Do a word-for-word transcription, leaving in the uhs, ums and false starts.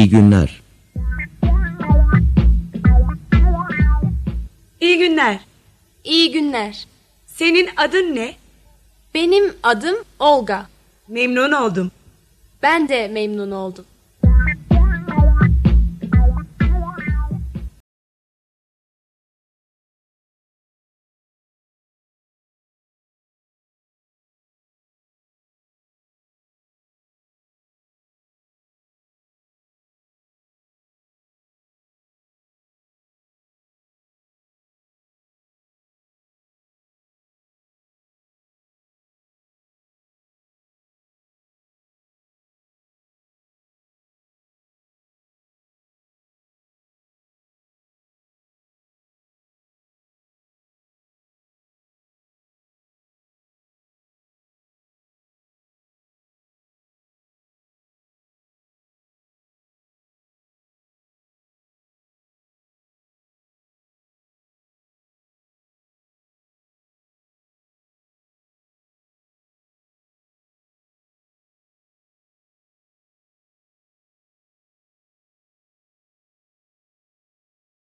İyi günler. İyi günler. İyi günler. Senin adın ne? Benim adım Olga. Memnun oldum. Ben de memnun oldum.